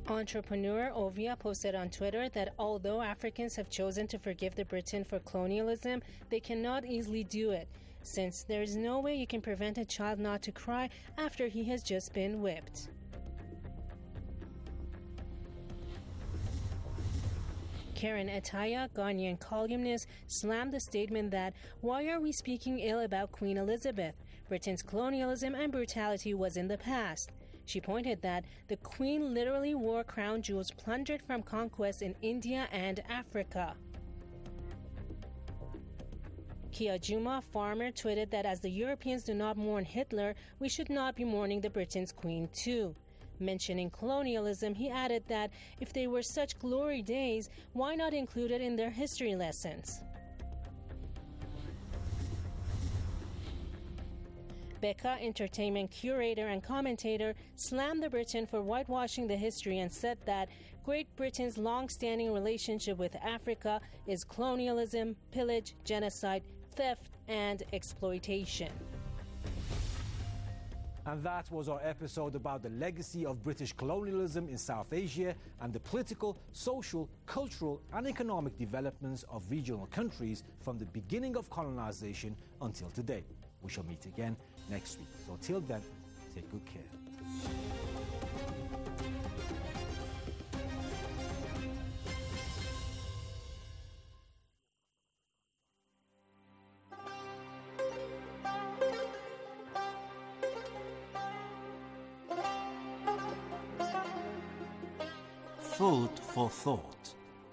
Entrepreneur Ovia posted on Twitter that although Africans have chosen to forgive the Britain for colonialism, they cannot easily do it, since there is no way you can prevent a child not to cry after he has just been whipped. Karen Ataya, Ghanaian columnist, slammed the statement that, "Why are we speaking ill about Queen Elizabeth? Britain's colonialism and brutality was in the past." She pointed that the Queen literally wore crown jewels plundered from conquest in India and Africa. Kia Juma, farmer, tweeted that as the Europeans do not mourn Hitler, we should not be mourning the Britain's Queen too. Mentioning colonialism, he added that if they were such glory days, why not include it in their history lessons? Becca, entertainment curator and commentator, slammed the Britain for whitewashing the history and said that Great Britain's long-standing relationship with Africa is colonialism, pillage, genocide, theft, and exploitation. And that was our episode about the legacy of British colonialism in South Asia and the political, social, cultural and economic developments of regional countries from the beginning of colonization until today. We shall meet again next week. So till then, take good care. Food for thought.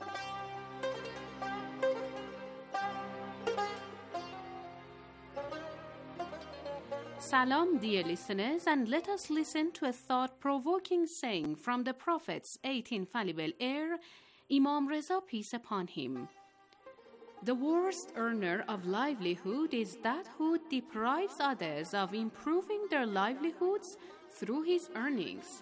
Salam, dear listeners, and let us listen to a thought-provoking saying from the Prophet's 8th infallible heir, Imam Reza, peace upon him. The worst earner of livelihood is that who deprives others of improving their livelihoods through his earnings.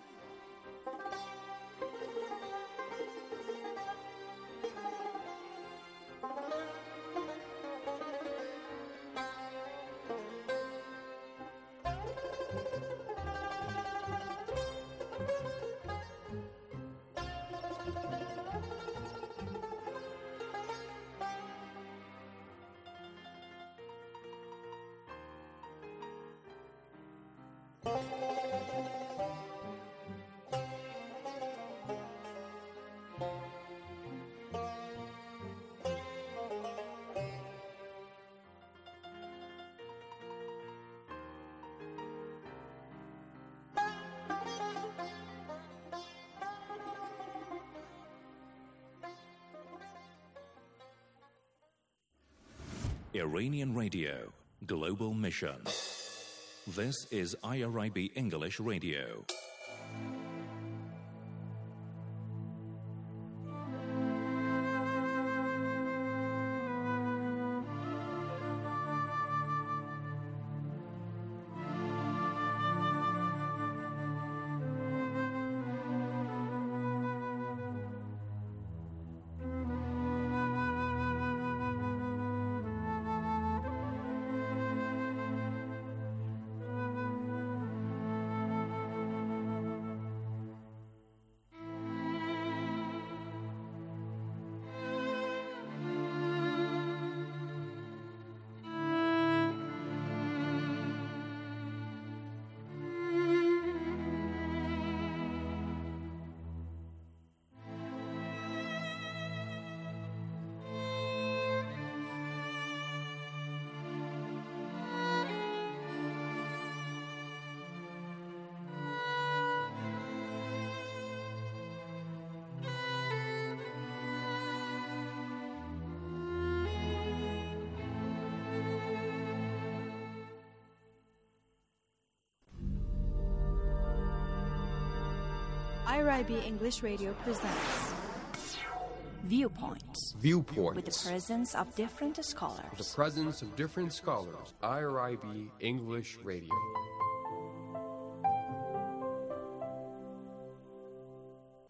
Iranian Radio, Global Mission. This is IRIB English Radio. IRIB English Radio presents Viewpoints. Viewpoints. With the presence of different scholars. With the presence of different scholars. IRIB English Radio.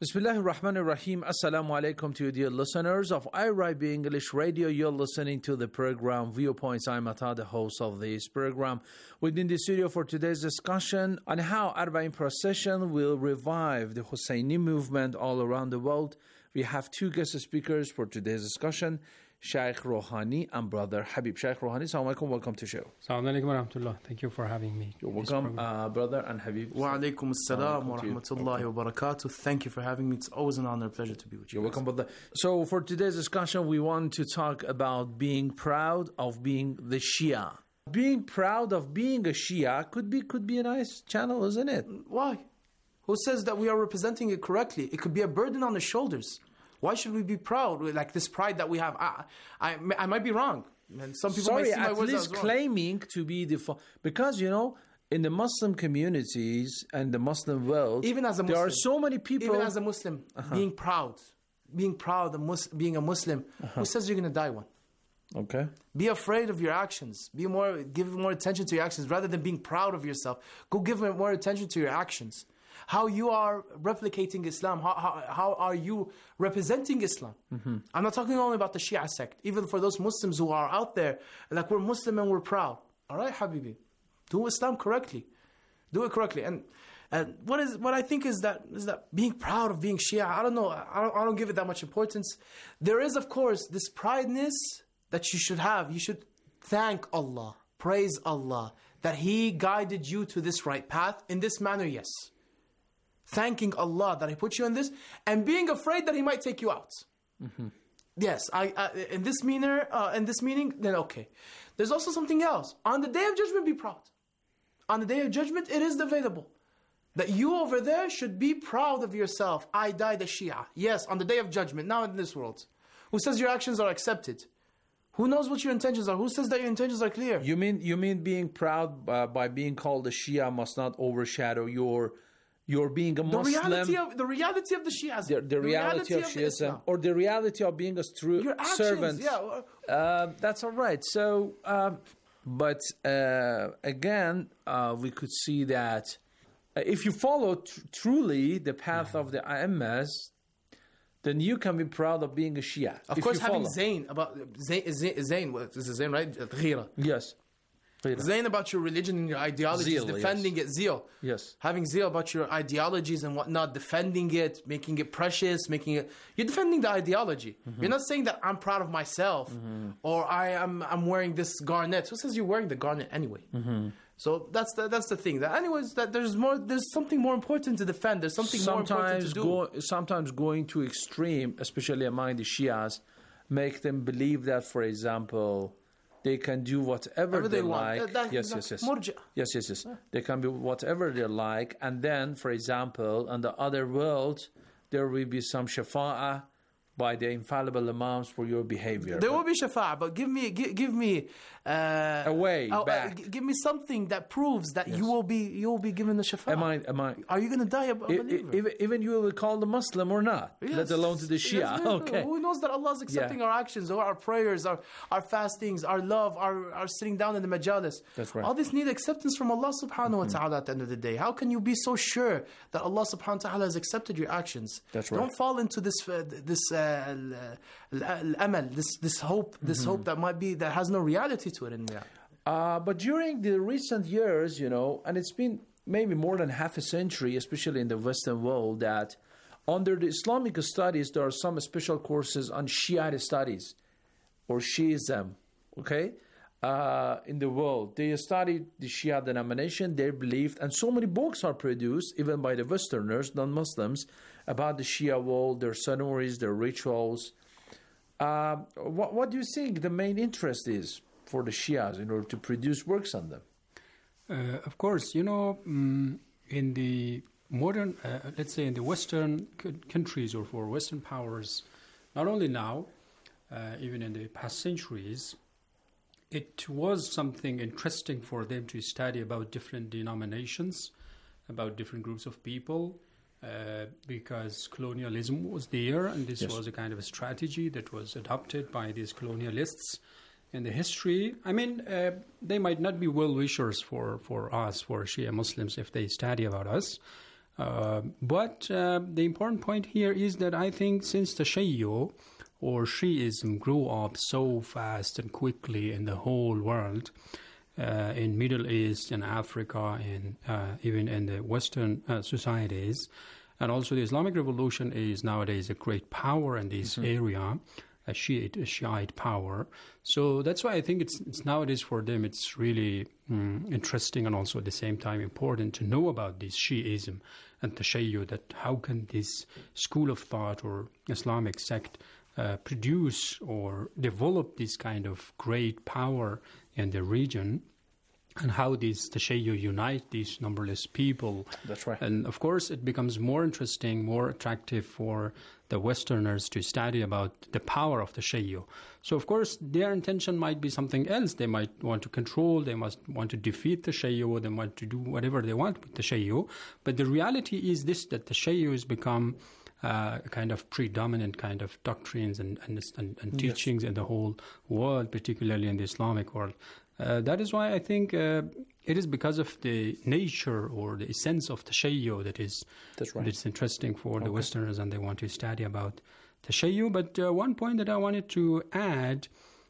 Bismillah ar-Rahman ar-Rahim. Assalamu alaikum to you, dear listeners of IRIB English Radio. You're listening to the program Viewpoints. I'm Ata, the host of this program. Within the studio for today's discussion on how Arba'in procession will revive the Husseini movement all around the world. We have two guest speakers for today's discussion, Sheikh Rouhani and Brother Habib. Sheikh Rouhani, Assalamu alaikum, welcome to the show. Assalamu alaikum wa rahmatullah. Thank you for having me. You're welcome, Brother and Habib. Wa alaikum assalam wa rahmatullahi wa barakatuh. Thank you for having me. It's always an honor and pleasure to be with you. You're welcome, Brother. So for today's discussion, we want to talk about being proud of being the Shia. Being proud of being a Shia could be a nice channel, isn't it? Why? Who says that we are representing it correctly? It could be a burden on the shoulders. Why should we be proud? Like this pride that we have. I might be wrong. And some people might see my words as wrong. Claiming to be because in the Muslim communities and the Muslim world, even as a Muslim, there are so many people. Even as a Muslim, being proud of being a Muslim. Who says you're going to die one? Okay. Be afraid of your actions. Give more attention to your actions rather than being proud of yourself. Go give more attention to your actions. How you are replicating Islam, how are you representing Islam? Mm-hmm. I'm not talking only about the Shia sect. Even for those Muslims who are out there, like we're Muslim and we're proud. All right, Habibi, do Islam correctly. Do it correctly. And what I think is that being proud of being Shia, I don't know, I don't give it that much importance. There is, of course, this prideness that you should have. You should thank Allah, praise Allah, that He guided you to this right path in this manner, yes. Thanking Allah that He put you in this, and being afraid that He might take you out. Mm-hmm. Yes, in this meaning, then okay. There's also something else. On the Day of Judgment, be proud. On the Day of Judgment, it is available that you over there should be proud of yourself. I died a Shia. Yes, on the Day of Judgment, now in this world. Who says your actions are accepted? Who knows what your intentions are? Who says that your intentions are clear? You mean being proud by being called a Shia must not overshadow your being a Muslim. The reality of the Shias. The reality of Shiism. Or the reality of being a true servant. Yeah. That's all right. So, but again, we could see that if you follow truly the path of the A'immas, then you can be proud of being a Shia. Of course, having Zayn, this is Zayn, right? Ghira. Yes. Zayn about your religion and your ideologies, zeal, defending it, zeal. Yes. Having zeal about your ideologies and whatnot, defending it, making it precious, you're defending the ideology. Mm-hmm. You're not saying that I'm proud of myself or I'm wearing this garnet. Who says you're wearing the garnet anyway? Mm-hmm. So that's the thing. That anyways, that there's something more important to defend. There's something more important to do. Sometimes going to extreme, especially among the Shias, make them believe that, for example, they can do whatever they like. Yes. They can do whatever they like. And then, for example, in the other world, there will be some shafa'ah by the infallible imams for your behavior. There will be shafa'ah, but give me a way back. Give me something that proves that you will be given the shafa'ah. Am I? Are you going to die a believer? Even you will call the Muslim or not, let alone to the Shia. Okay. Who knows that Allah is accepting our actions, or our prayers, our fastings, our love, our sitting down in the majalis. That's right. All this need acceptance from Allah subhanahu wa ta'ala at the end of the day. How can you be so sure that Allah subhanahu wa ta'ala has accepted your actions? That's right. Don't fall into this al-amal, this hope that has no reality to it in reality. But during the recent years, and it's been maybe more than half a century, especially in the Western world, that under the Islamic studies, there are some special courses on Shiite studies or Shiism, okay? In the world. They study the Shia denomination, their belief, and so many books are produced, even by the Westerners, non-Muslims, about the Shia world, their ceremonies, their rituals. What do you think the main interest is for the Shias in order to produce works on them? Of course, in the modern, let's say in the Western countries or for Western powers, not only now, even in the past centuries, it was something interesting for them to study about different denominations, about different groups of people, because colonialism was there, and this was a kind of a strategy that was adopted by these colonialists in the history. I mean, they might not be well-wishers for us, for Shia Muslims, if they study about us, But the important point here is that I think since Tashayyu or Shiism grew up so fast and quickly in the whole world, in Middle East and Africa and even in the Western societies, and also the Islamic Revolution is nowadays a great power in this area, a Shiite power. So that's why I think it's nowadays for them it's really interesting and also at the same time important to know about this Shiism and Tashayyu, that how can this school of thought or Islamic sect produce or develop this kind of great power in the region, and how these Tashayyu unite these numberless people. That's right. And of course it becomes more interesting, more attractive for the Westerners to study about the power of Tashayyu. So of course their intention might be something else. They might want to control, they must want to defeat Tashayyu, they want to do whatever they want with Tashayyu. But the reality is this, that Tashayyu has become kind of predominant kind of doctrines and teachings in the whole world, particularly in the Islamic world. That is why I think it is because of the nature or the essence of Tashayyu that's interesting for the Westerners, and they want to study about Tashayyu. But one point that I wanted to add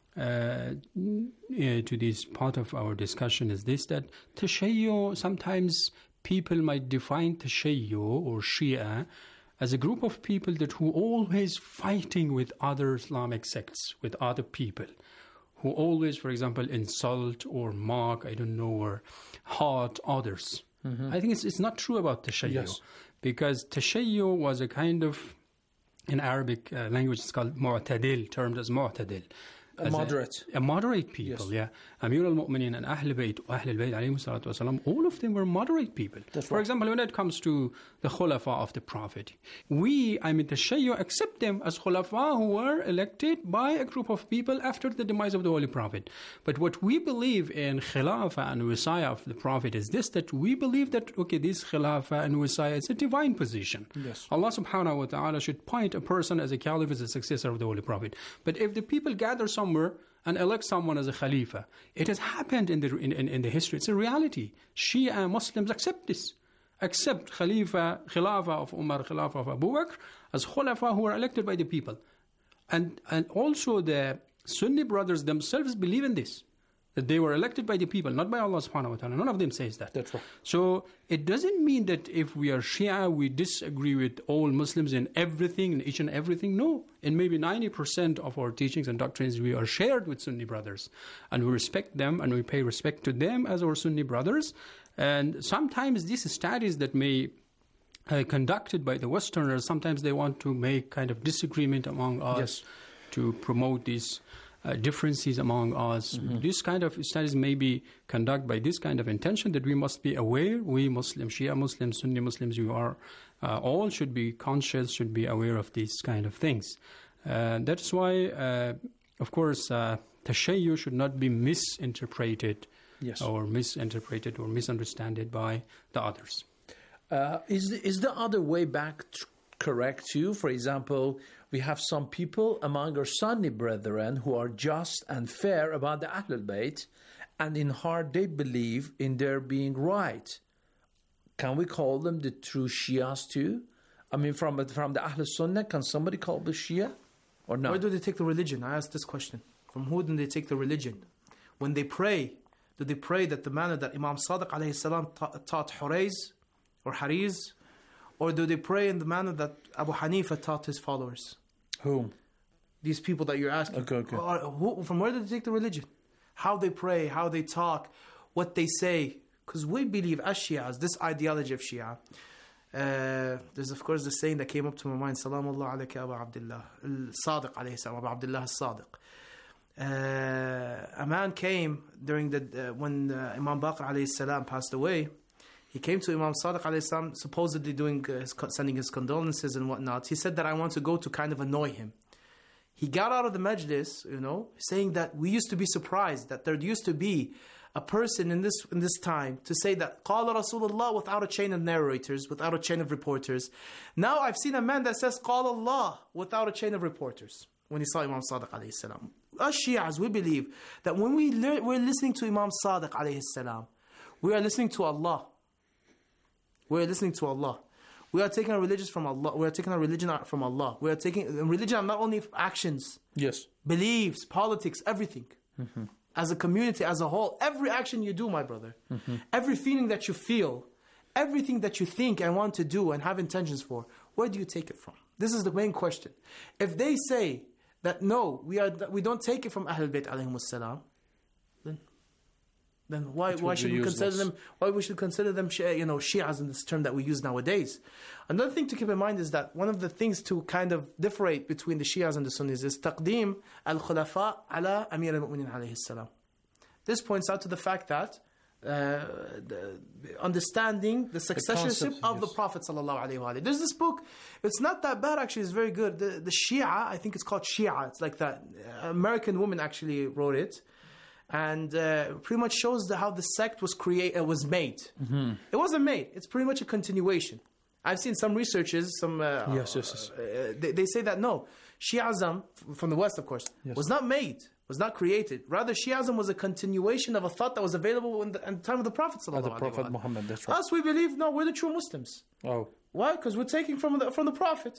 to this part of our discussion is this, that Tashayyu, sometimes people might define Tashayyu or Shia as a group of people that who always fighting with other Islamic sects, with other people, who always, for example, insult or mock, or hurt others. I think it's not true about Tashayyu, because Tashayyu was a kind of, in Arabic language, it's called mu'tadil, termed as mu'tadil. A moderate people, Amir al-Mu'mineen and Ahl al-Bayt, alayhi salatu wasalam, all of them were moderate people. For example, when it comes to the Khulafa of the Prophet, the Tashayyu accept them as Khulafa who were elected by a group of people after the demise of the Holy Prophet. But what we believe in Khilafah and Wisaya of the Prophet is this, that we believe that, this Khilafah and Wisaya is a divine position. Allah subhanahu wa ta'ala should appoint a person as a caliph, as a successor of the Holy Prophet. But if the people gather somewhere and elect someone as a Khalifa, it has happened in the history. It's a reality. Shia Muslims accept this. Accept Khilafah of Umar, Khilafah of Abu Bakr as Khulafa who were elected by the people. And also the Sunni brothers themselves believe in this, that they were elected by the people, not by Allah subhanahu wa ta'ala. None of them says that. That's right. So it doesn't mean that if we are Shia, we disagree with all Muslims in everything, in each and everything. No. In maybe 90% of our teachings and doctrines, we are shared with Sunni brothers. And we respect them and we pay respect to them as our Sunni brothers. And sometimes these studies that may conducted by the Westerners, sometimes they want to make kind of disagreement among us to promote these differences among us. This kind of studies may be conducted by this kind of intention, that we must be aware, we Muslims, Shia Muslims, Sunni Muslims, we are all should be conscious, should be aware of these kind of things. That's why, of course, Tashayyu should not be misinterpreted or misunderstood by the others. Is the other way back correct too? For example, we have some people among our Sunni brethren who are just and fair about the Ahl al-Bayt, and in heart they believe in their being right. Can we call them the true Shias too? I mean, from the Ahl Sunnah, can somebody call the Shia or not? Where do they take the religion? I asked this question. From who do they take the religion? When they pray, do they pray that the manner that Imam Sadiq alayhi salam taught Hurayz or Hariz? Or do they pray in the manner that Abu Hanifa taught his followers? Whom? These people that you're asking. Okay. From where do they take the religion? How they pray, how they talk, what they say. Because we believe as Shias, this ideology of Shia. There's of course the saying that came up to my mind, Salamullah alayka Abu Abdullah, Sadiq alayhi salam, Abu Abdullah al-Sadiq. A man came during when Imam Baqir alayhi salam passed away. He came to Imam Sadiq alayhi salam, supposedly sending his condolences and whatnot. He said that I want to go to kind of annoy him. He got out of the majlis, saying that we used to be surprised that there used to be a person in this time to say that Qala Rasulullah without a chain of narrators, without a chain of reporters. Now I've seen a man that says Qala Allah without a chain of reporters when he saw Imam Sadiq alayhi salam. Us Shias, we believe that when we're listening to Imam Sadiq alayhi salam, we are listening to Allah. We're listening to Allah. We are taking our religion from Allah. We are taking our religion from Allah. We are taking religion not only actions, Yes. beliefs, politics, everything. As a community, as a whole, every action you do, my brother, every feeling that you feel, everything that you think and want to do and have intentions for, where do you take it from? This is the main question. If they say that no, we don't take it from Ahlul Bayt alayhimus salam, then why should we consider them? Why we should consider them, Shias in this term that we use nowadays? Another thing to keep in mind is that one of the things to kind of differentiate between the Shias and the Sunnis is taqdeem al-khulafa ala Amir al-Mu'minin alayhi salam. This points out to the fact that understanding the successorship of the Prophet sallallahu alaihi wasallam. There's this book. It's not that bad actually. It's very good. The Shia, I think it's called Shia. It's like that. American woman actually wrote it. And pretty much shows how the sect was made. It wasn't made. It's pretty much a continuation. I've seen some researchers, they say that no, Shi'ism, from the West of course, was not made, was not created. Rather, Shi'ism was a continuation of a thought that was available in the time of the Prophet ﷺ. The Prophet Muhammad, that's right. Us, we believe, no, we're the true Muslims. Oh. Why? Because we're taking from the Prophet.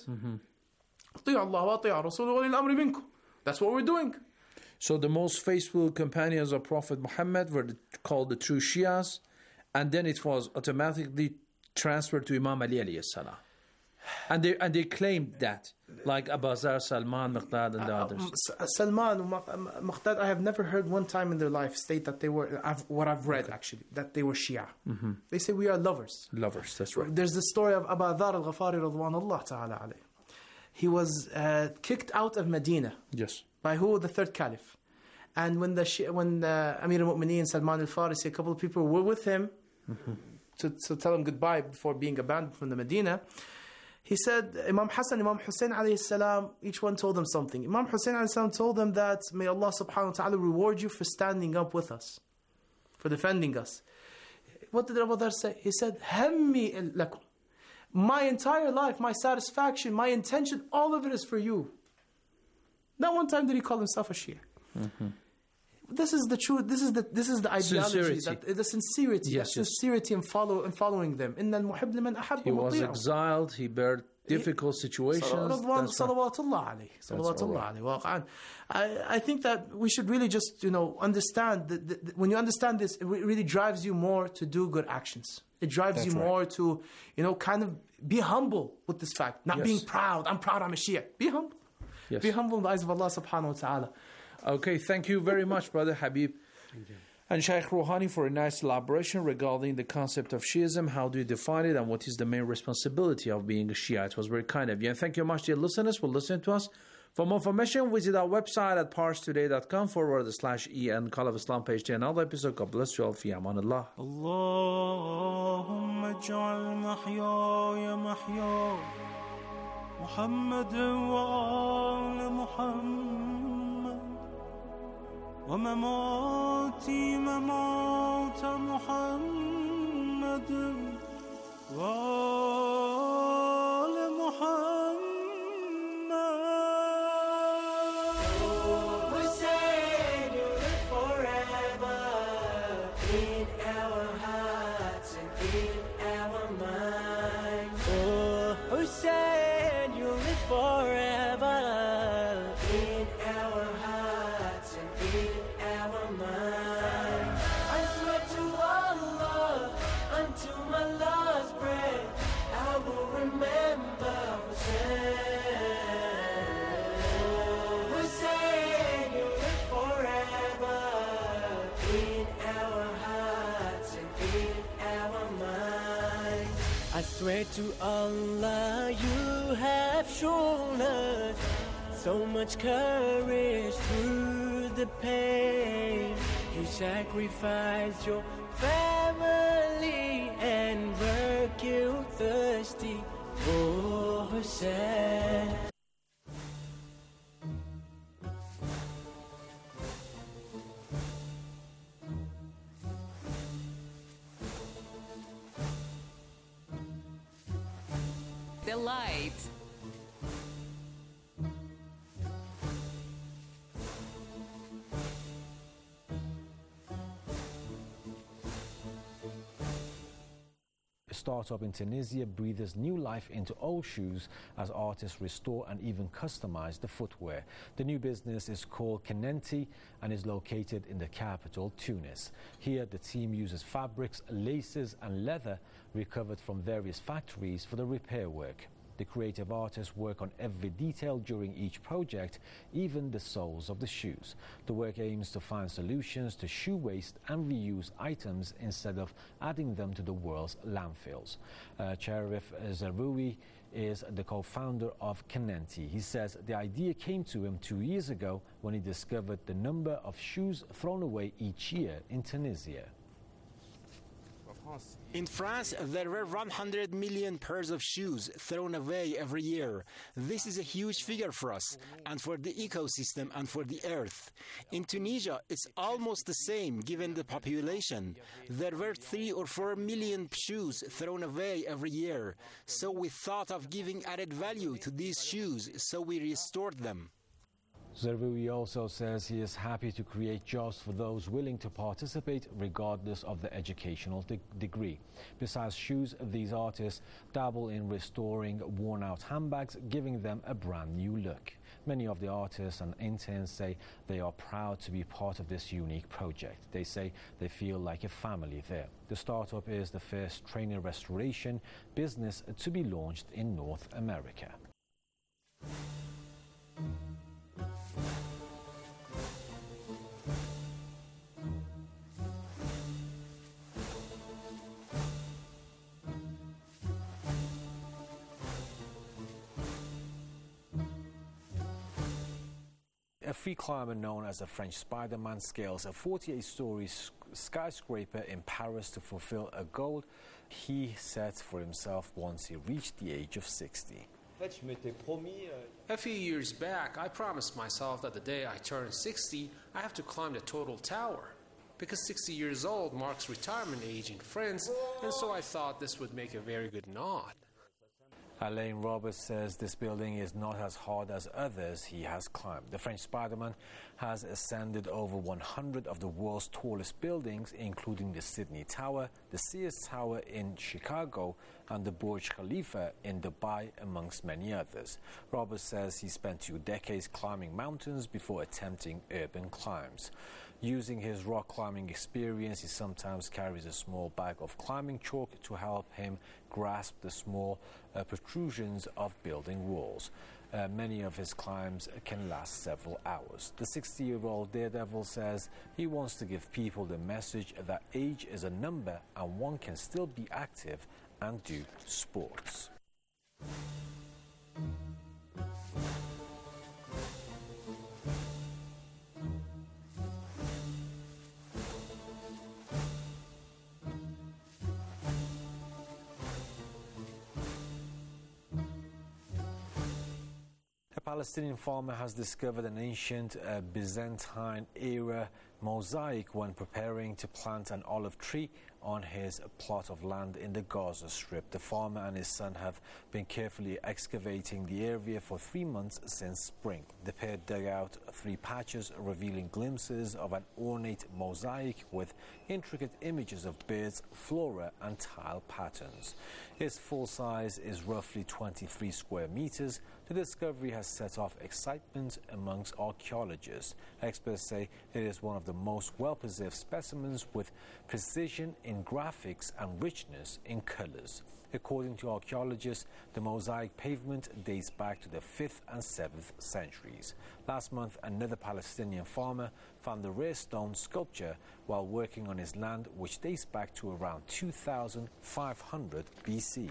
That's what we're doing. So the most faithful companions of Prophet Muhammad were called the true Shias, and then it was automatically transferred to Imam Ali alayhi salam. And they claimed that, like Abu Zar, Salman, Miqdad, and the others. Salman and Miqdad, I have never heard one time in their life state that they were, what I've read actually, that they were Shia. They say we are lovers. Lovers, that's right. There's the story of Abu Dhar al-Ghafari radwanullah ta'ala alayh. He was kicked out of Medina. Yes. By who? The third caliph. And when Amir al-Mu'mineen Salman al-Farisi, a couple of people were with him to tell him goodbye before being abandoned from the Medina, he said, Imam Hassan, Imam Hussein alayhi salam, each one told him something. Imam Hussein alayhi salam told them that, may Allah subhanahu wa ta'ala reward you for standing up with us, for defending us. What did Abu Dhar say? He said, Hammi lakum. My entire life, my satisfaction, my intention, all of it is for you. Not one time did he call himself a Shia. This is the truth. This is the ideology, the sincerity, sincerity in following them. He was exiled. He bared difficult situations. I think that we should really just understand that when you understand this, it really drives you more to do good actions. It drives you more to kind of be humble with this fact, not being proud. I'm proud I'm a Shia. Be humble. Yes. Be humble in the eyes of Allah subhanahu wa ta'ala. Okay, thank you very much, Brother Habib. And Shaykh Rouhani for a nice elaboration regarding the concept of Shiism. How do you define it and what is the main responsibility of being a Shia? It was very kind of you. And thank you much, dear listeners, for listening to us. For more information, visit our website at parstoday.com/e and Call of Islam page to another episode. God bless you all. Fi amanillah. Allahumma ij'al mahyaya mahya Muhammad wa ala Muhammad wa mamati mamata Muhammad wa ala Muhammad. Hussein, you live forever in our hearts and in our minds. Oh, Hussein, you live forever in our hearts and in our minds. I swear to Allah, unto my last breath, I will remember Hussein. Hussein, you live forever in our hearts and in our minds. I swear to Allah, you have shown us so much courage through the pain. You sacrificed your family and were killed thirsty. Oh, Hussein. The light. startup in Tunisia breathes new life into old shoes as artists restore and even customize the footwear. The new business is called Kenenti and is located in the capital, Tunis. Here, the team uses fabrics, laces and leather recovered from various factories for the repair work. The creative artists work on every detail during each project, even the soles of the shoes. The work aims to find solutions to shoe waste and reuse items instead of adding them to the world's landfills. Cherif Zaroui is the co-founder of Kenenti. He says the idea came to him 2 years ago when he discovered the number of shoes thrown away each year in Tunisia. In France, there were 100 million pairs of shoes thrown away every year. This is a huge figure for us, and for the ecosystem and for the earth. In Tunisia, it's almost the same given the population. There were 3 or 4 million shoes thrown away every year. So we thought of giving added value to these shoes, so we restored them. Zaroui also says he is happy to create jobs for those willing to participate regardless of their educational degree. Besides shoes, these artists dabble in restoring worn-out handbags, giving them a brand new look. Many of the artists and interns say they are proud to be part of this unique project. They say they feel like a family there. The startup is the first trainer restoration business to be launched in North America. A free climber known as the French Spider-Man scales a 48-story skyscraper in Paris to fulfill a goal he set for himself once he reached the age of 60. A few years back, I promised myself that the day I turn 60, I have to climb the total tower. Because 60 years old marks retirement age in France, and so I thought this would make a very good nod. Alain Roberts says this building is not as hard as others he has climbed. The French Spider-Man has ascended over 100 of the world's tallest buildings, including the Sydney Tower, the Sears Tower in Chicago, and the Burj Khalifa in Dubai, amongst many others. Roberts says he spent 2 decades climbing mountains before attempting urban climbs. Using his rock climbing experience, he sometimes carries a small bag of climbing chalk to help him grasp the small protrusions of building walls. Many of his climbs can last several hours. The 60-year-old daredevil says he wants to give people the message that age is a number and one can still be active and do sports. A Palestinian farmer has discovered an ancient Byzantine-era mosaic when preparing to plant an olive tree on his plot of land in the Gaza Strip. The farmer and his son have been carefully excavating the area for 3 months since spring. The pair dug out 3 patches, revealing glimpses of an ornate mosaic with intricate images of birds, flora and tile patterns. Its full size is roughly 23 square meters. The discovery has set off excitement amongst archaeologists. Experts say it is one of the most well-preserved specimens with precision in graphics and richness in colors. According to archaeologists, the mosaic pavement dates back to the 5th and 7th centuries. Last month, another Palestinian farmer found the rare stone sculpture while working on his land, which dates back to around 2500 BC.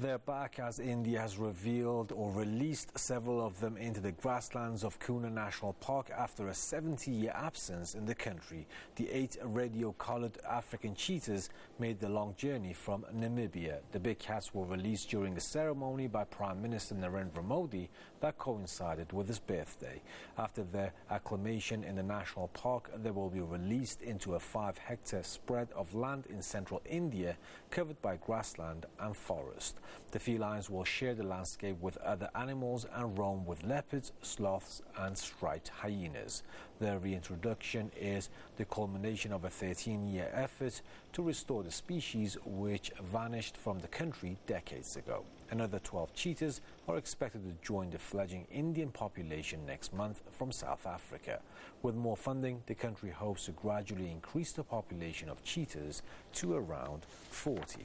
They're back as India has revealed or released several of them into the grasslands of Kuna National Park after a 70-year absence in the country. The 8 radio-collared African cheetahs made the long journey from Namibia. The big cats were released during a ceremony by Prime Minister Narendra Modi that coincided with his birthday. After their acclimation in the national park, they will be released into a 5-hectare spread of land in central India covered by grassland and forest. The felines will share the landscape with other animals and roam with leopards, sloths and striped hyenas. Their reintroduction is the culmination of a 13-year effort to restore the species which vanished from the country decades ago. Another 12 cheetahs are expected to join the fledgling Indian population next month from South Africa. With more funding, the country hopes to gradually increase the population of cheetahs to around 40.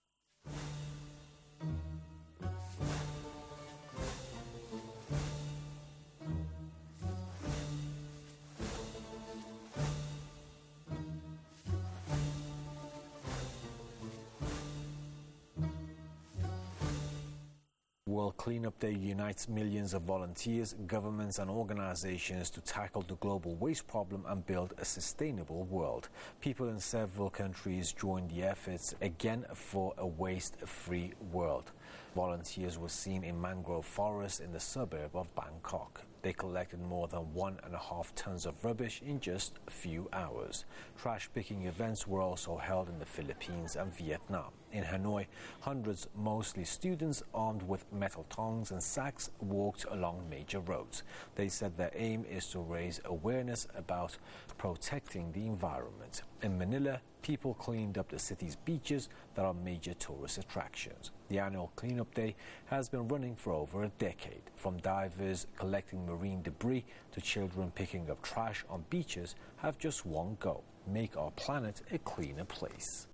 World Cleanup Day unites millions of volunteers, governments and organizations to tackle the global waste problem and build a sustainable world. People in several countries joined the efforts again for a waste-free world. Volunteers were seen in mangrove forests in the suburb of Bangkok. They collected more than 1.5 tons of rubbish in just a few hours. Trash picking events were also held in the Philippines and Vietnam. In Hanoi, hundreds, mostly students armed with metal tongs and sacks, walked along major roads. They said their aim is to raise awareness about protecting the environment. In Manila, people cleaned up the city's beaches that are major tourist attractions. The annual Cleanup Day has been running for over a decade. From divers collecting marine debris to children picking up trash on beaches have just one goal: make our planet a cleaner place.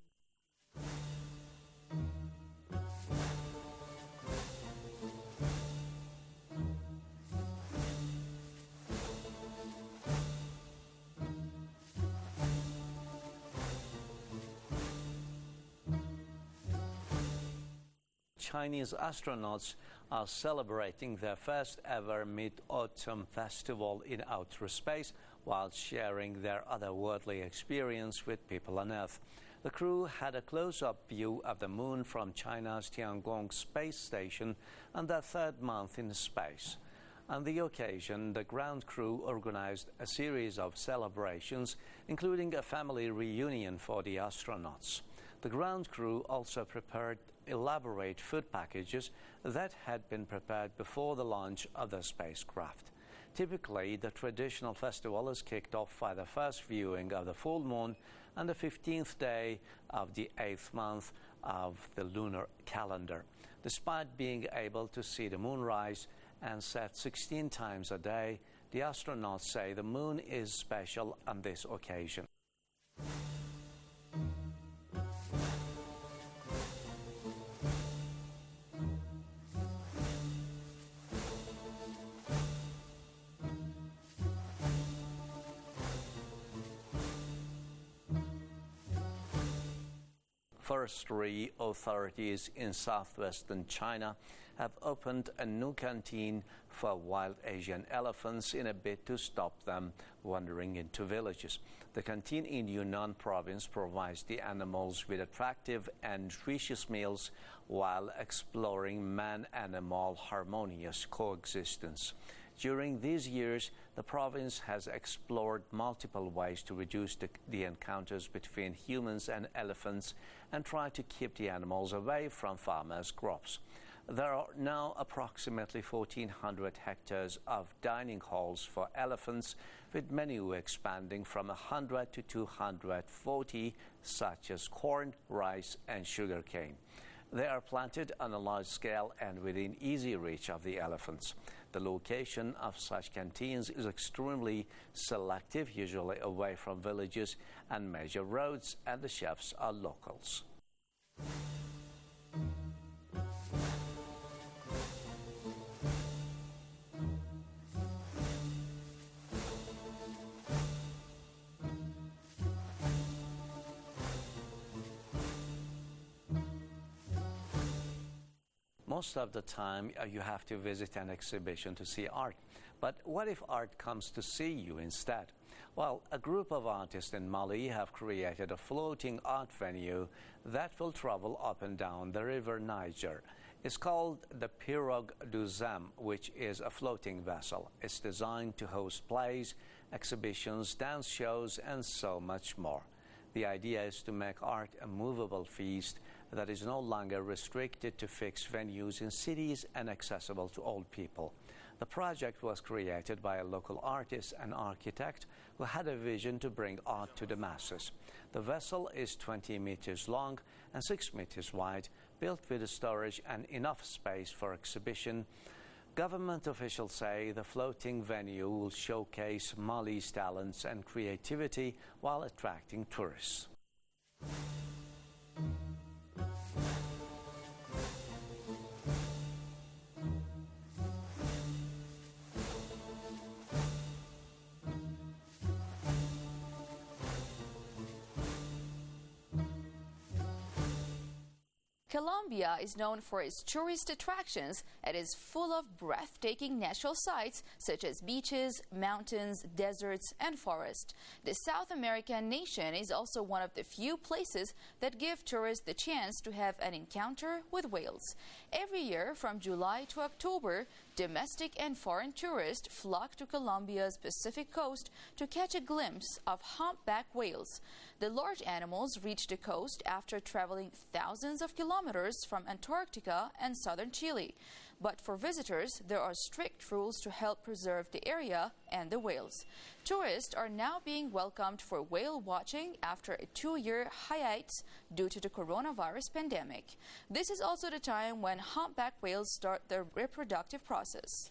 Chinese astronauts are celebrating their first ever Mid-Autumn Festival in outer space while sharing their otherworldly experience with people on Earth. The crew had a close-up view of the moon from China's Tiangong space station and their third month in space. On the occasion, the ground crew organized a series of celebrations, including a family reunion for the astronauts. The ground crew also prepared elaborate food packages that had been prepared before the launch of the spacecraft. Typically, the traditional festival is kicked off by the first viewing of the full moon on the 15th day of the 8th month of the lunar calendar. Despite being able to see the moon rise and set 16 times a day, the astronauts say the moon is special on this occasion. Forestry authorities in southwestern China have opened a new canteen for wild Asian elephants in a bid to stop them wandering into villages. The canteen in Yunnan province provides the animals with attractive and nutritious meals while exploring man-animal harmonious coexistence. During these years, the province has explored multiple ways to reduce the encounters between humans and elephants and try to keep the animals away from farmers' crops. There are now approximately 1,400 hectares of dining halls for elephants, with menu expanding from 100 to 240, such as corn, rice, and sugarcane. They are planted on a large scale and within easy reach of the elephants. The location of such canteens is extremely selective, usually away from villages and major roads, and the chefs are locals. Most of the time, you have to visit an exhibition to see art. But what if art comes to see you instead? Well, a group of artists in Mali have created a floating art venue that will travel up and down the river Niger. It's called the Pirogue du Zem, which is a floating vessel. It's designed to host plays, exhibitions, dance shows, and so much more. The idea is to make art a movable feast that is no longer restricted to fixed venues in cities and accessible to all people. The project was created by a local artist and architect who had a vision to bring art to the masses. The vessel is 20 meters long and 6 meters wide, built with storage and enough space for exhibition. Government officials say the floating venue will showcase Mali's talents and creativity while attracting tourists. Colombia is known for its tourist attractions and is full of breathtaking natural sights such as beaches, mountains, deserts, and forests. The South American nation is also one of the few places that give tourists the chance to have an encounter with whales. Every year, from July to October, domestic and foreign tourists flock to Colombia's Pacific coast to catch a glimpse of humpback whales. The large animals reach the coast after traveling thousands of kilometers from Antarctica and southern Chile. But for visitors, there are strict rules to help preserve the area and the whales. Tourists are now being welcomed for whale watching after a 2-year hiatus due to the coronavirus pandemic. This is also the time when humpback whales start their reproductive process.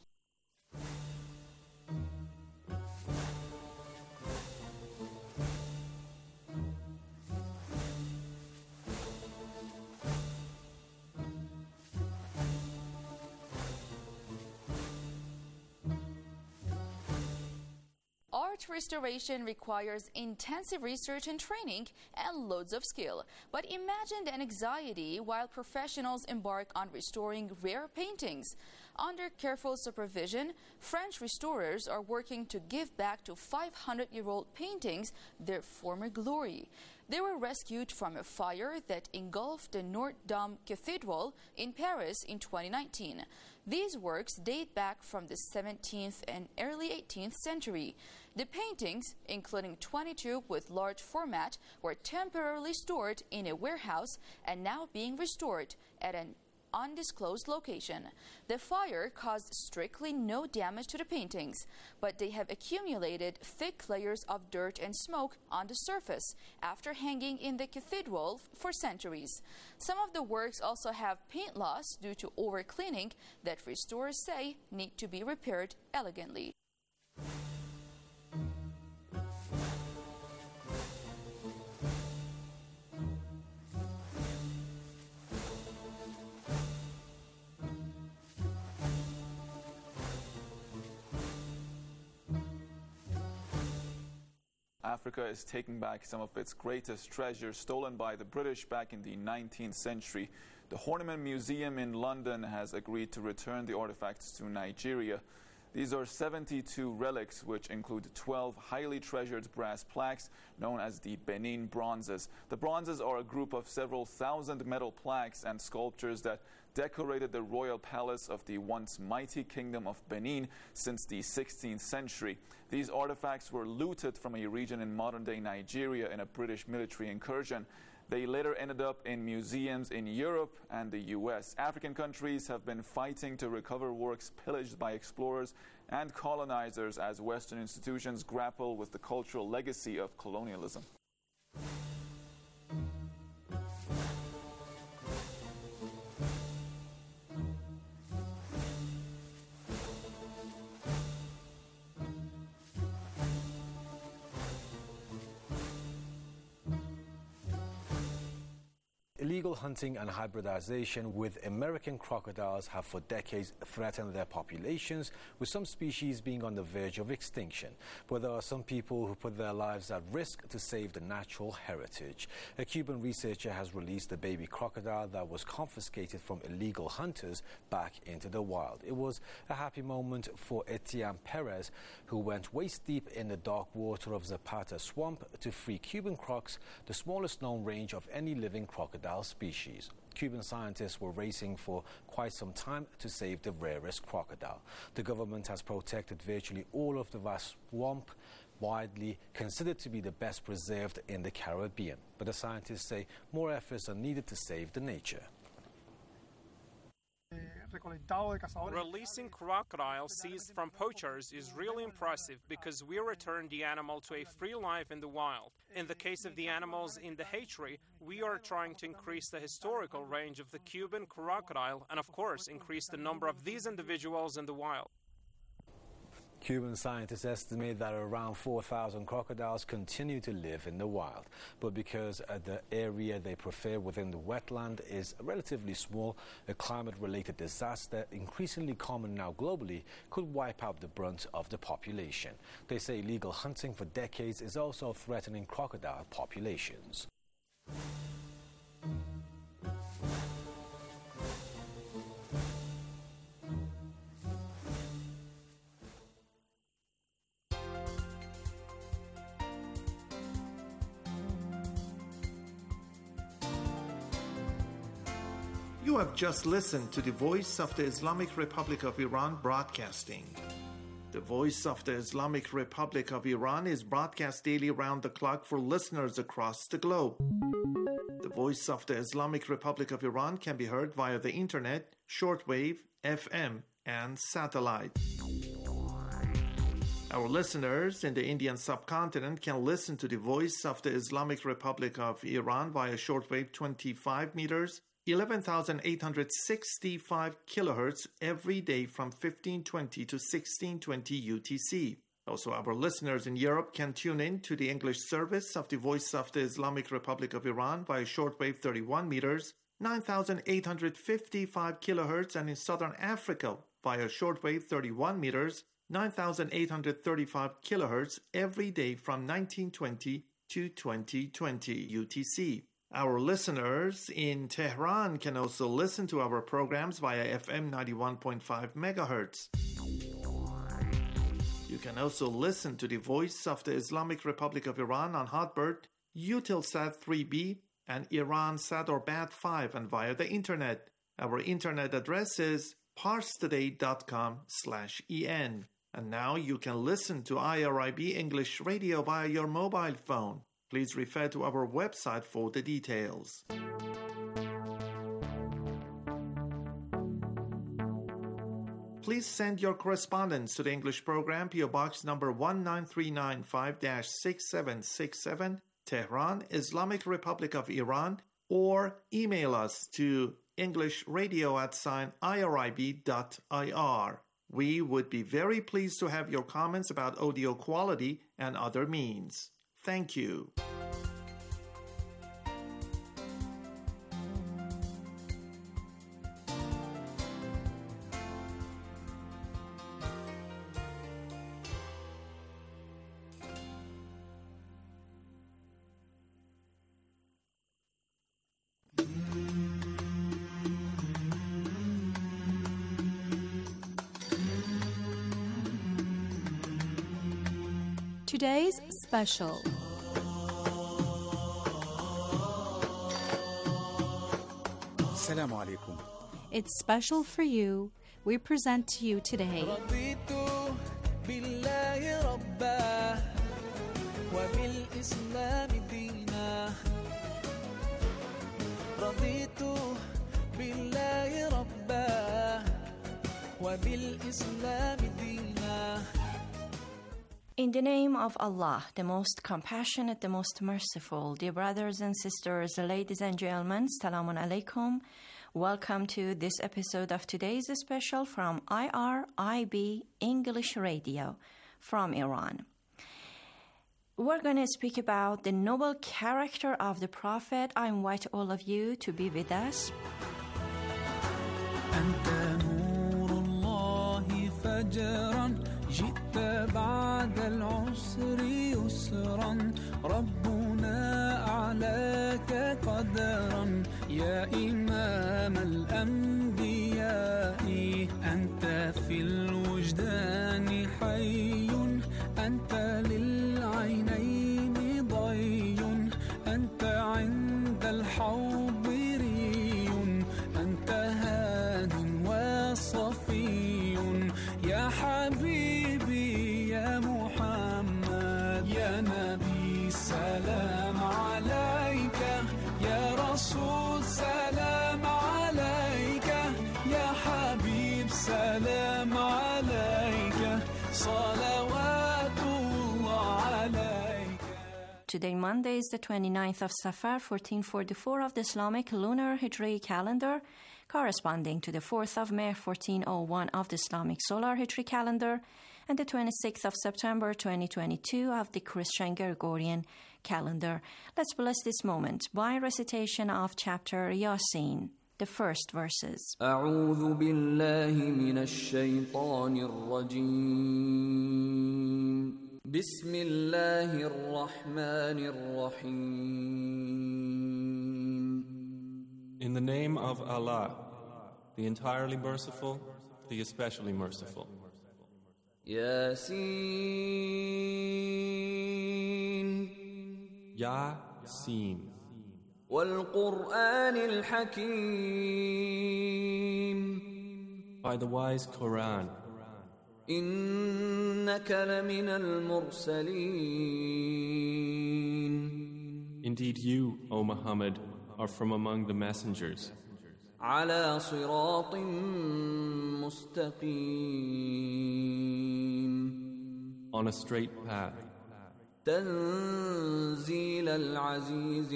Art restoration requires intensive research and training and loads of skill. But imagine the anxiety while professionals embark on restoring rare paintings. Under careful supervision, French restorers are working to give back to 500-year-old paintings their former glory. They were rescued from a fire that engulfed the Notre Dame Cathedral in Paris in 2019. These works date back from the 17th and early 18th century. The paintings, including 22 with large format, were temporarily stored in a warehouse and now being restored at an undisclosed location. The fire caused strictly no damage to the paintings, but they have accumulated thick layers of dirt and smoke on the surface after hanging in the cathedral for centuries. Some of the works also have paint loss due to overcleaning that restorers say need to be repaired elegantly. Africa is taking back some of its greatest treasures stolen by the British back in the 19th century. The Horniman Museum in London has agreed to return the artifacts to Nigeria. These are 72 relics, which include 12 highly treasured brass plaques known as the Benin bronzes. The bronzes are a group of several thousand metal plaques and sculptures that decorated the royal palace of the once mighty kingdom of Benin since the 16th century. These artifacts were looted from a region in modern-day Nigeria in a British military incursion. They later ended up in museums in Europe and the US. African countries have been fighting to recover works pillaged by explorers and colonizers as Western institutions grapple with the cultural legacy of colonialism. Illegal hunting and hybridization with American crocodiles have for decades threatened their populations, with some species being on the verge of extinction. But there are some people who put their lives at risk to save the natural heritage. A Cuban researcher has released a baby crocodile that was confiscated from illegal hunters back into the wild. It was a happy moment for Etienne Perez, who went waist deep in the dark water of Zapata Swamp to free Cuban crocs, the smallest known range of any living crocodile species. Cuban scientists were racing for quite some time to save the rarest crocodile. The government has protected virtually all of the vast swamp, widely considered to be the best preserved in the Caribbean. But the scientists say more efforts are needed to save the nature. Releasing crocodiles seized from poachers is really impressive because we return the animal to a free life in the wild. In the case of the animals in the hatchery, we are trying to increase the historical range of the Cuban crocodile and, of course, increase the number of these individuals in the wild. Cuban scientists estimate that around 4,000 crocodiles continue to live in the wild. But because the area they prefer within the wetland is relatively small, a climate-related disaster, increasingly common now globally, could wipe out the brunt of the population. They say illegal hunting for decades is also threatening crocodile populations. You have just listened to the Voice of the Islamic Republic of Iran broadcasting. The Voice of the Islamic Republic of Iran is broadcast daily around the clock for listeners across the globe. The Voice of the Islamic Republic of Iran can be heard via the internet, shortwave, FM, and satellite. Our listeners in the Indian subcontinent can listen to the Voice of the Islamic Republic of Iran via shortwave 25 meters, 11,865 kilohertz every day from 1520 to 1620 UTC. Also, our listeners in Europe can tune in to the English service of the Voice of the Islamic Republic of Iran via shortwave 31 meters, 9,855 kilohertz, and in Southern Africa via shortwave 31 meters, 9,835 kilohertz every day from 1920 to 2020 UTC. Our listeners in Tehran can also listen to our programs via FM 91.5 MHz. You can also listen to the Voice of the Islamic Republic of Iran on Hotbird, Eutelsat 3B, and Iransat or Bat5, and via the internet. Our internet address is parstoday.com/en. And now you can listen to IRIB English Radio via your mobile phone. Please refer to our website for the details. Please send your correspondence to the English program, PO Box number 19395-6767, Tehran, Islamic Republic of Iran, or email us to englishradio@irib.ir. We would be very pleased to have your comments about audio quality and other means. Thank you. Today's special. Assalamu alaikum. It's special for you. We present to you today. In the name of Allah, the most compassionate, the most merciful, dear brothers and sisters, ladies and gentlemen, Assalamu alaikum. Welcome to this episode of today's special from IRIB English Radio from Iran. We're going to speak about the noble character of the Prophet. I invite all of you to be with us. أنت نور الله فجرا جئت بعد العسر يسرا ربنا أعلاك قدرا يا إمام الأنبياء أنت في الوجدان حي أنت للعينين ضي أنت عند الحوض ري أنت هاد وصفي يا حبيبي يا محمد يا نبي سلام عليك يا رسول سلام عليك يا حبيب سلام عليك صلوات الله عليك. Today, Monday, is the 29th of Safar, 1444 of the Islamic lunar Hijri calendar, corresponding to the 4th of May, 1401 of the Islamic solar Hijri calendar, and the 26th of September, 2022 of the Christian Gregorian calendar. Let's bless this moment by recitation of chapter Yasin, the first verses. أعوذ بالله من الشيطان الرجيم بسم الله الرحمن الرحيم. In the name of Allah, the entirely merciful, the especially merciful. ياسين Yasin. والقرآن الحكيم. By the wise Quran. إنك لمن المرسلين. Indeed you, O Muhammad, are from among the messengers. على صراط مستقيم. On a straight path. تنزيل العزيز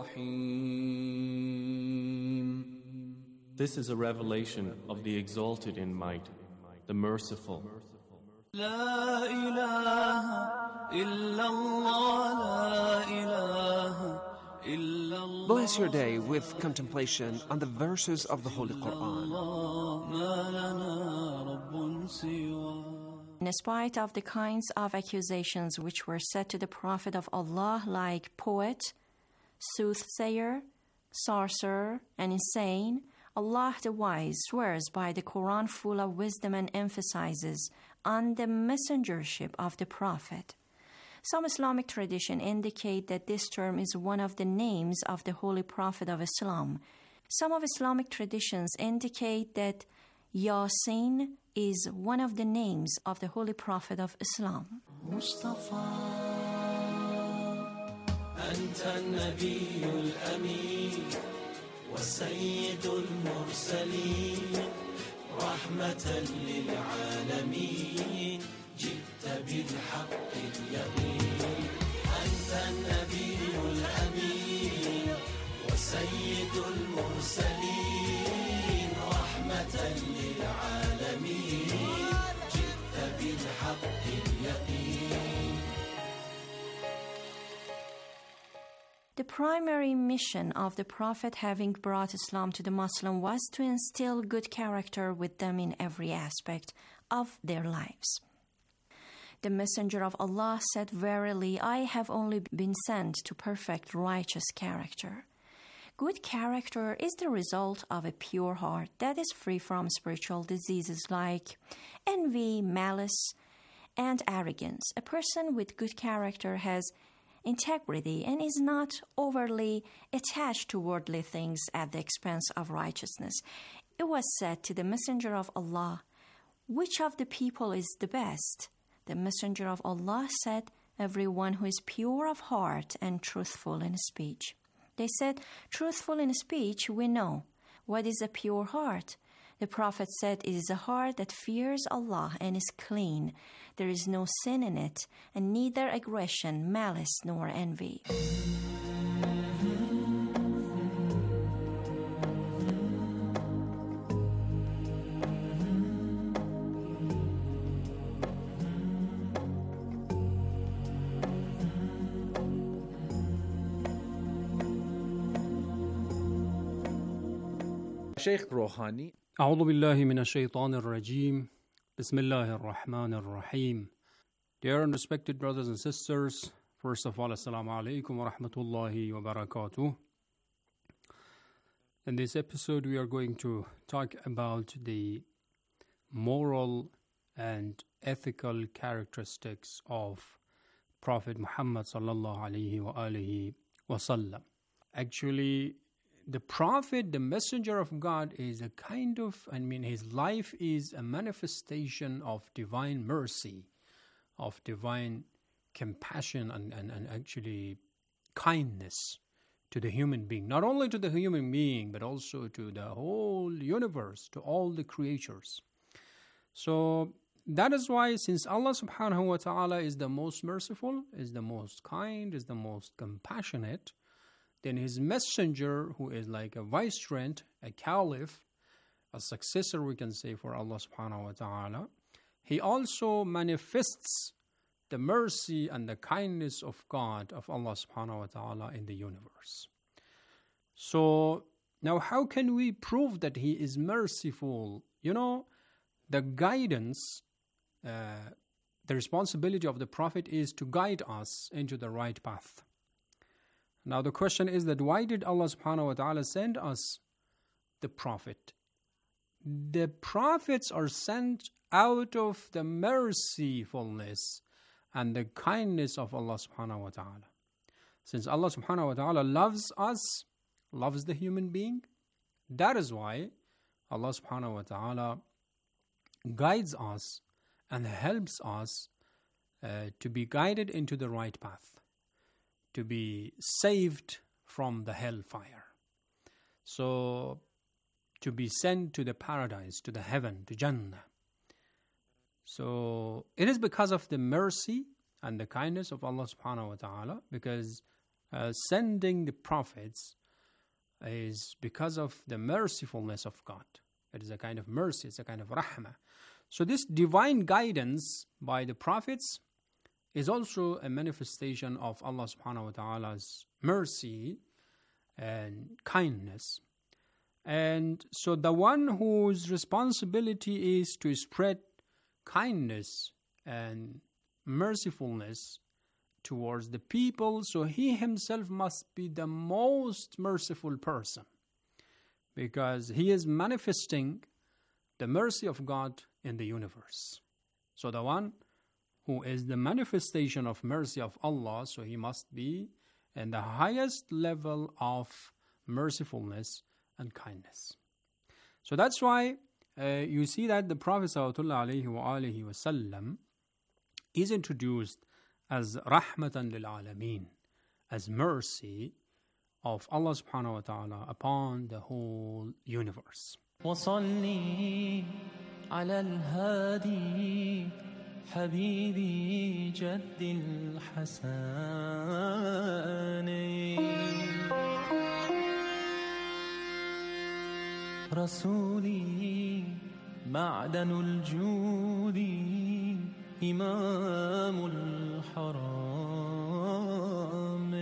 الرحيم. This is a revelation of the exalted in might, the merciful. لا إله إلا الله لا إله إلا الله. Bless your day with contemplation on the verses of the Holy Quran. ما لنا رب سواه. In spite of the kinds of accusations which were said to the Prophet of Allah, like poet, soothsayer, sorcerer, and insane, Allah the Wise swears by the Quran full of wisdom and emphasizes on the messengership of the Prophet. Some Islamic tradition indicate that this term is one of the names of the Holy Prophet of Islam. Some of Islamic traditions indicate that Yasin is one of the names of the Holy Prophet of Islam. أنت النبي الأمين وسيد المرسلين رحمة للعالمين جئت بالحق اليقين. أنت النبي الأمين وسيد المرسلين رحمة للعالمين جئت بالحق اليقين. The primary mission of the Prophet, having brought Islam to the Muslim, was to instill good character with them in every aspect of their lives. The Messenger of Allah said, "Verily, I have only been sent to perfect righteous character." Good character is the result of a pure heart that is free from spiritual diseases like envy, malice, and arrogance. A person with good character has integrity and is not overly attached to worldly things at the expense of righteousness. It was said to the Messenger of Allah, "Which of the people is the best?" The Messenger of Allah said, "Everyone who is pure of heart and truthful in speech." They said, "Truthful in speech, we know. What is a pure heart?" The Prophet said, "It is a heart that fears Allah and is clean. There is no sin in it, and neither aggression, malice, nor envy." Sheikh Rouhani. أعوذ بالله من الشيطان الرجيم. بسم الله الرحمن الرحيم. Dear and respected brothers and sisters, first of all, Assalamu alaikum wa rahmatullahi wa barakatuh. In this episode, we are going to talk about the moral and ethical characteristics of Prophet Muhammad sallallahu alaihi wa alihi wasallam. Actually, the Prophet, the Messenger of God, is a kind of, his life is a manifestation of divine mercy, of divine compassion and actually kindness to the human being. Not only to the human being, but also to the whole universe, to all the creatures. So that is why, since Allah subhanahu wa ta'ala is the most merciful, is the most kind, is the most compassionate, then his messenger, who is like a vicegerent, a caliph, a successor, we can say, for Allah subhanahu wa ta'ala, he also manifests the mercy and the kindness of God, of Allah subhanahu wa ta'ala, in the universe. So now how can we prove that he is merciful? The guidance, the responsibility of the Prophet is to guide us into the right path. Now the question is that why did Allah subhanahu wa ta'ala send us the Prophet? The prophets are sent out of the mercifulness and the kindness of Allah subhanahu wa ta'ala. Since Allah subhanahu wa ta'ala loves us, loves the human being, that is why Allah subhanahu wa ta'ala guides us and helps us to be guided into the right path, to be saved from the hellfire. So, to be sent to the paradise, to the heaven, to Jannah. So, it is because of the mercy and the kindness of Allah subhanahu wa ta'ala, because sending the prophets is because of the mercifulness of God. It is a kind of mercy, it's a kind of rahmah. So this divine guidance by the prophets is also a manifestation of Allah subhanahu wa ta'ala's mercy and kindness. And so the one whose responsibility is to spread kindness and mercifulness towards the people, so he himself must be the most merciful person, because he is manifesting the mercy of God in the universe. So the one who is the manifestation of mercy of Allah, so he must be in the highest level of mercifulness and kindness. So that's why you see that the Prophet sallallahu alaihi wasallam is introduced as rahmatan lil alameen, as mercy of Allah subhanahu wa ta'ala upon the whole universe. وصلي على الهادي حبيبي جد الحسن رسولي معدن الجود إمام الحرام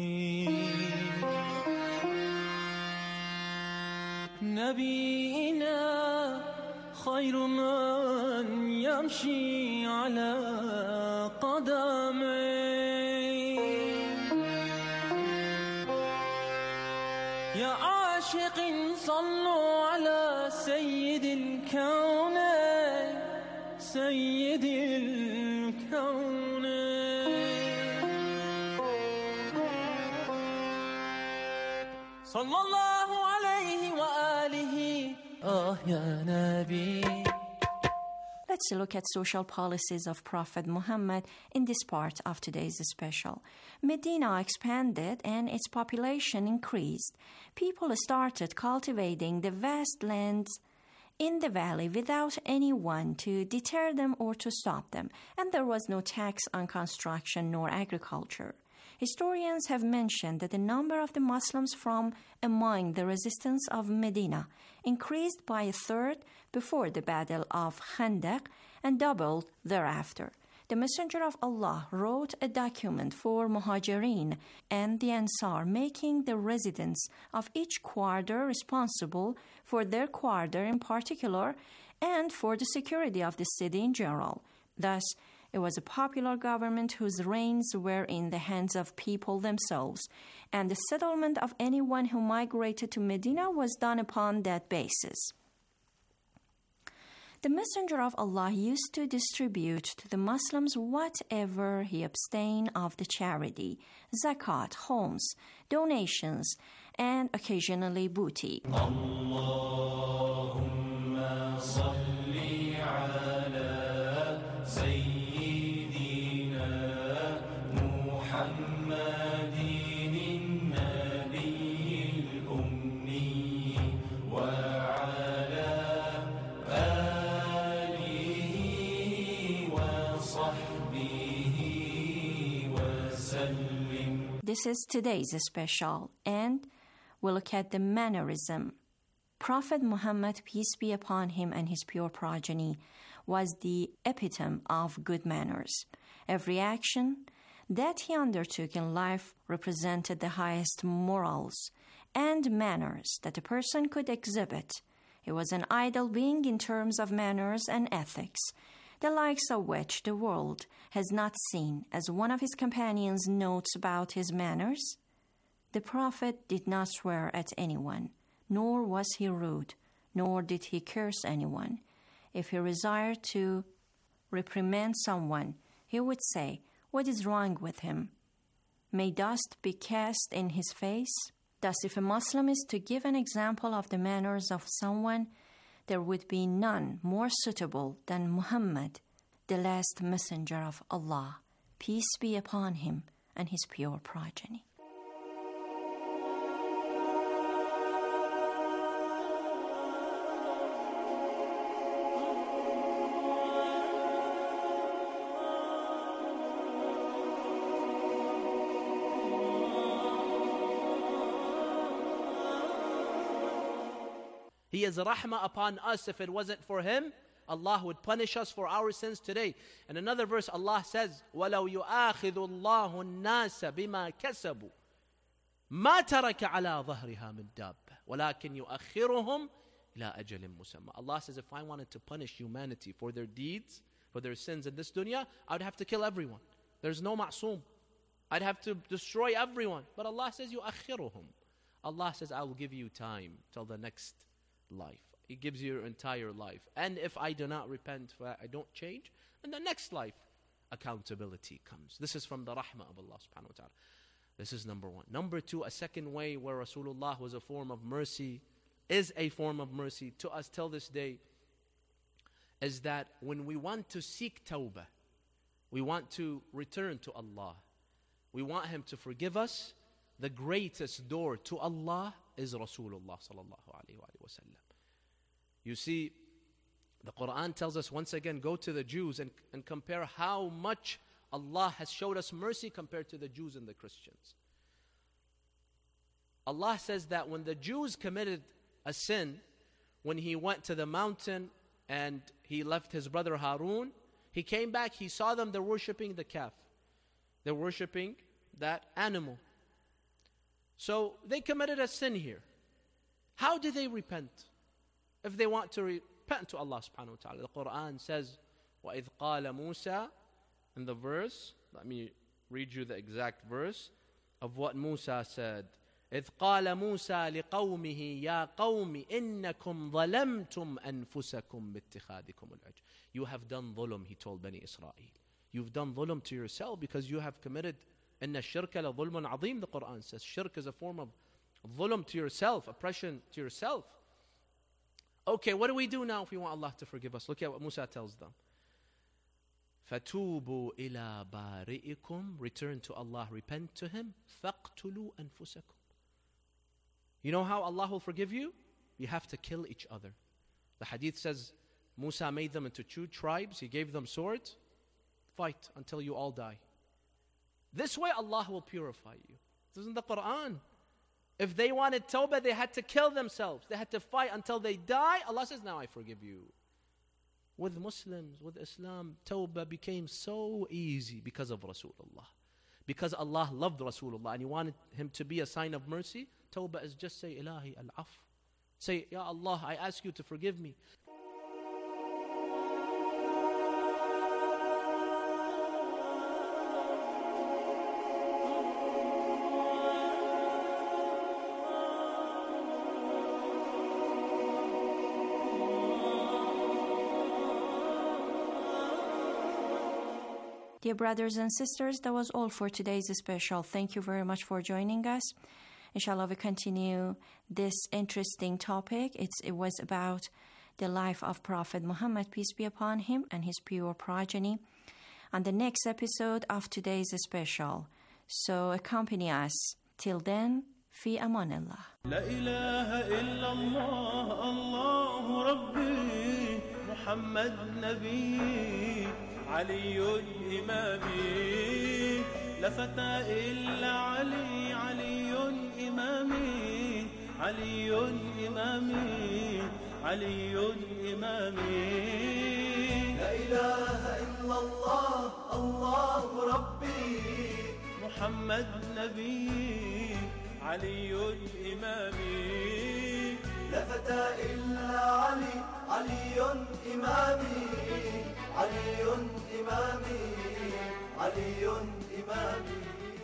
نبينا خير من يمشي على قدمي يا عاشق صلوا على سيد الكون سيد الكون صلى الله عليه وآله يا نبي. Let's look at social policies of Prophet Muhammad in this part of today's special. Medina expanded and its population increased. People started cultivating the vast lands in the valley without anyone to deter them or to stop them, and there was no tax on construction nor agriculture. Historians have mentioned that the number of the Muslims from among the resistance of Medina increased by a third before the Battle of Khandaq and doubled thereafter. the Messenger of Allah wrote a document for Muhajirin and the Ansar, making the residents of each quarter responsible for their quarter in particular and for the security of the city in general. Thus, it was a popular government whose reins were in the hands of people themselves, and the settlement of anyone who migrated to Medina was done upon that basis. The Messenger of Allah used to distribute to the Muslims whatever he obtained of the charity, zakat, homes, donations, and occasionally booty. Allahumma salli ala Sayyidina Muhammadin Nabiyil Ummi wa This is today's special, and we'll look at the mannerism. Prophet Muhammad, peace be upon him and his pure progeny, was the epitome of good manners. Every action that he undertook in life represented the highest morals and manners that a person could exhibit. He was an ideal being in terms of manners and ethics, the likes of which the world has not seen, as one of his companions notes about his manners. The Prophet did not swear at anyone, nor was he rude, nor did he curse anyone. If he desired to reprimand someone, he would say, "What is wrong with him? May dust be cast in his face?" Thus, if a Muslim is to give an example of the manners of someone, there would be none more suitable than Muhammad, the last messenger of Allah, peace be upon him and his pure progeny. He is rahmah upon us. If it wasn't for him, Allah would punish us for our sins today. In another verse, Allah says, وَلَوْ يُؤَاخِذُ اللَّهُ النَّاسَ بِمَا كَسَبُوا مَا تَرَكَ عَلَى ظَهْرِهَا مِنْ دَابَّةٍ وَلَكِنْ يُؤَخِّرُهُمْ إِلَىٰ أَجَلٍ مُسَمًّى. Allah says, if I wanted to punish humanity for their deeds, for their sins in this dunya, I would have to kill everyone. There's no ma'soom. I'd have to destroy everyone. But Allah says, يُؤَخِّرُهُمْ. Allah says, I will give you time till the next life. He gives you your entire life. And if I do not repent, I don't change, in the next life, accountability comes. This is from the rahmah of Allah subhanahu wa ta'ala. This is number one. Number two, a second way where Rasulullah was a form of mercy, is a form of mercy to us till this day, is that when we want to seek tawbah, we want to return to Allah, we want Him to forgive us, the greatest door to Allah is Rasulullah sallallahu alayhi wa sallam. You see, the Quran tells us once again, go to the Jews and compare how much Allah has showed us mercy compared to the Jews and the Christians. Allah says that when the Jews committed a sin, when he went to the mountain and he left his brother Harun, he came back, he saw them, they're worshipping the calf. They're worshipping that animal. So they committed a sin here. How do they repent? If they want to repent to Allah subhanahu wa ta'ala. The Quran says, وَإِذْ قَالَ مُوسَى, in the verse, let me read you the exact verse of what Musa said. إِذْ قَالَ مُوسَى لِقَوْمِهِ يَا قَوْمِ إِنَّكُمْ ظَلَمْتُمْ أَنفُسَكُمْ بِاتِّخَاذِكُمُ الْعِجْلِ. You have done dhulm, he told Bani Israel. You've done dhulm to yourself because you have committed إِنَّ الشِّرْكَ لَظُلْمٌ عَظِيمٌ. The Quran says shirk is a form of dhulm to yourself, oppression to yourself. Okay, what do we do now if we want Allah to forgive us? Look at what Musa tells them. فَتُوبُوا إِلَى بَارِئِكُمْ. Return to Allah, repent to Him. فَاقْتُلُوا أَنفُسَكُمْ. You know how Allah will forgive you? You have to kill each other. The hadith says Musa made them into two tribes. He gave them swords. Fight until you all die. This way Allah will purify you. This is in the Quran. If they wanted tawbah, they had to kill themselves. They had to fight until they die. Allah says, now I forgive you. with Muslims, with Islam, tawbah became so easy because of Rasulullah. Because Allah loved Rasulullah and He wanted him to be a sign of mercy, tawbah is just say, Ilahi al-af. Say, Ya Allah, I ask you to forgive me. Dear brothers and sisters, that was all for today's special. Thank you very much for joining us. Inshallah, we continue this interesting topic. It was about the life of Prophet Muhammad, peace be upon him, and his pure progeny, on the next episode of today's special. So accompany us. Till then, fi amanillah. La ilaha illallah, Allahu Rabbi, Muhammad Nabi, Ali Imami, la fata illa Ali, Ali Imami, Ali Imami, Ali Imami. La ilaha illallah, Allahu Rabbi, Muhammad Nabi, Ali Imami, la fata illa Ali, Ali Imami, Ali Imami, Ali Imami.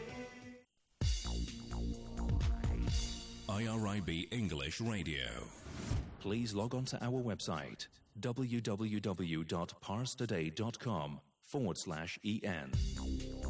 IRIB English Radio. Please log on to our website www.parstoday.com/en.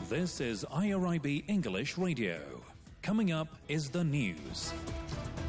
This is IRIB English Radio. Coming up is the news.